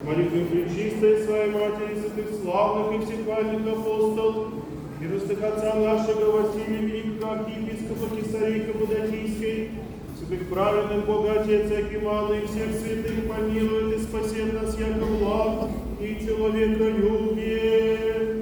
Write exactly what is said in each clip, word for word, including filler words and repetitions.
молитвы Пречистой Своей Матери, святых славных и всехвальных апостолов, миростных отца нашего Василия Великого, архиепископа Кесарии Каппадокийской, святых праведных Бога Отец Акимана и всех святых помилует и спасет нас, яко благ и человеколюбие.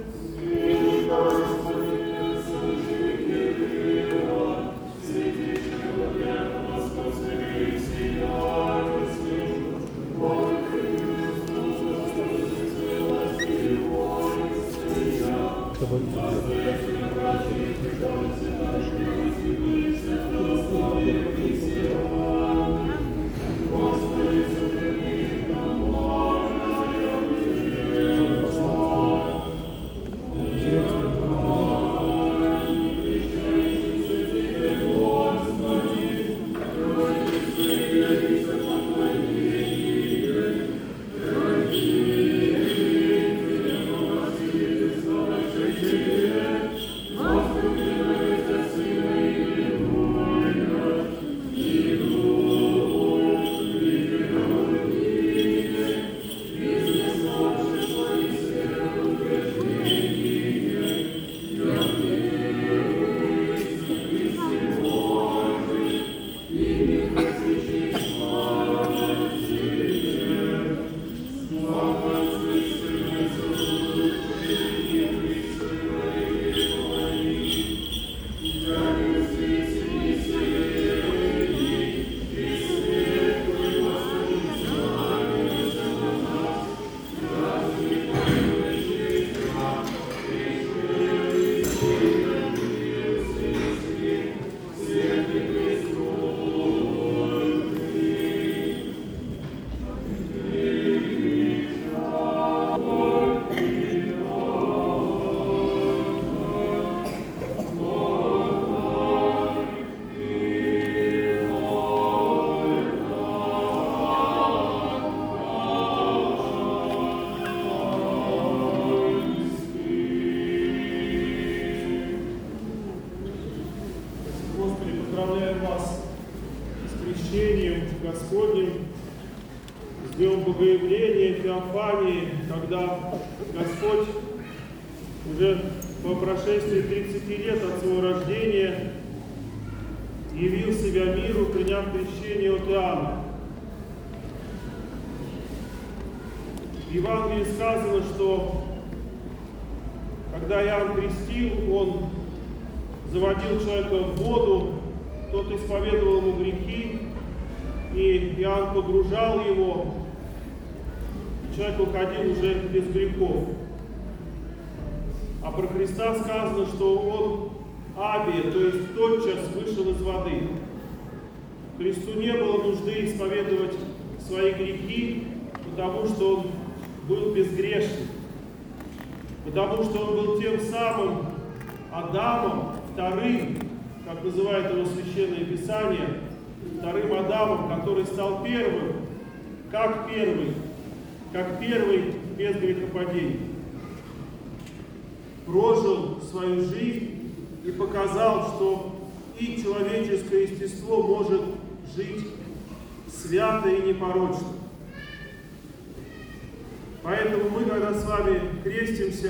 Когда Господь уже по прошествии тридцати лет от своего рождения явил себя миру, приняв крещение от Иоанна. В Евангелии сказано, что когда Иоанн крестил, он заводил человека в воду, тот исповедовал ему грехи, и Иоанн погружал его, человек уходил уже без грехов. А про Христа сказано, что он абия, то есть тотчас вышел из воды. Христу не было нужды исповедовать свои грехи, потому что он был безгрешным. Потому что он был тем самым Адамом, вторым, как называет его Священное Писание, вторым Адамом, который стал первым, как первый, как первый без грехопадения. Прожил свою жизнь и показал, что и человеческое естество может жить свято и непорочно. Поэтому мы, когда с вами крестимся,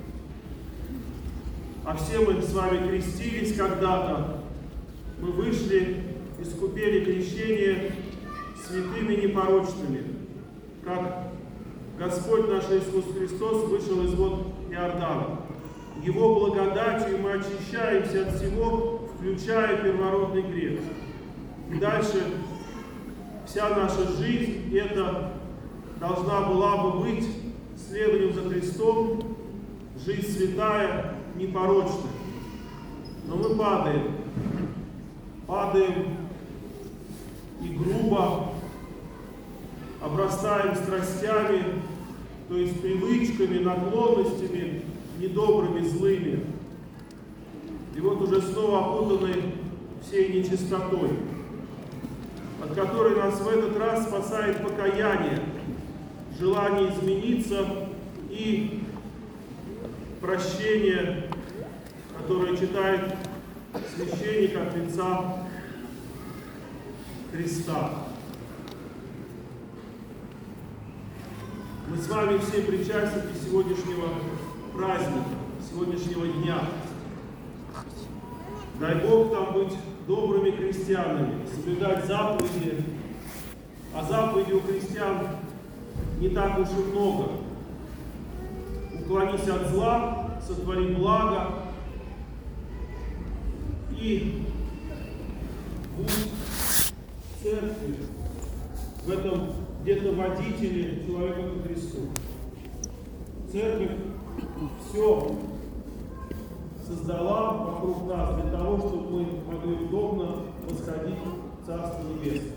а все мы с вами крестились когда-то, мы вышли, искупили крещение святыми непорочными, как Господь наш Иисус Христос вышел из вод Иордана. Его благодатью мы очищаемся от всего, включая первородный грех. И дальше вся наша жизнь это должна была бы быть следованием за Христом, жизнь святая, непорочная. Но мы падаем, падаем и грубо обрастаем страстями, то есть привычками, наклонностями, недобрыми, злыми. И вот уже снова опутаны всей нечистотой, от которой нас в этот раз спасает покаяние, желание измениться и прощение, которое читает священник от лица Христа. Мы с вами все причастники сегодняшнего праздника, сегодняшнего дня. Дай Бог там быть добрыми христианами, соблюдать заповеди. А заповедей у христиан не так уж и много. Уклонись от зла, сотвори благо и будь в церкви, в этом где-то водителе человека ко Христу. Церковь все создала вокруг нас для того, чтобы мы могли удобно восходить в Царство Небесное.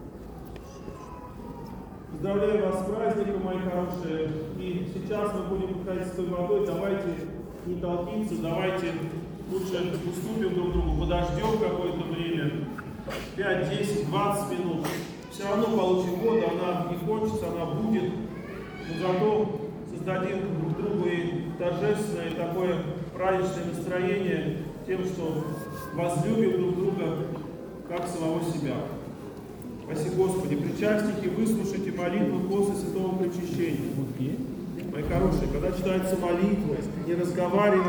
Поздравляю вас с праздником, мои хорошие. И сейчас мы будем подходить с той водой. Давайте не толпиться, давайте лучше уступим друг другу, подождем какое-то время, пять, десять, двадцать минут. Все равно получим воду, она не кончится, она будет. Но зато создадим друг другу и торжественное, и такое праздничное настроение тем, что возлюбим друг друга как самого себя. Спасибо, Господи. Причастники, выслушайте молитву после святого причащения. Мои хорошие, когда читается молитва, не разговаривайте.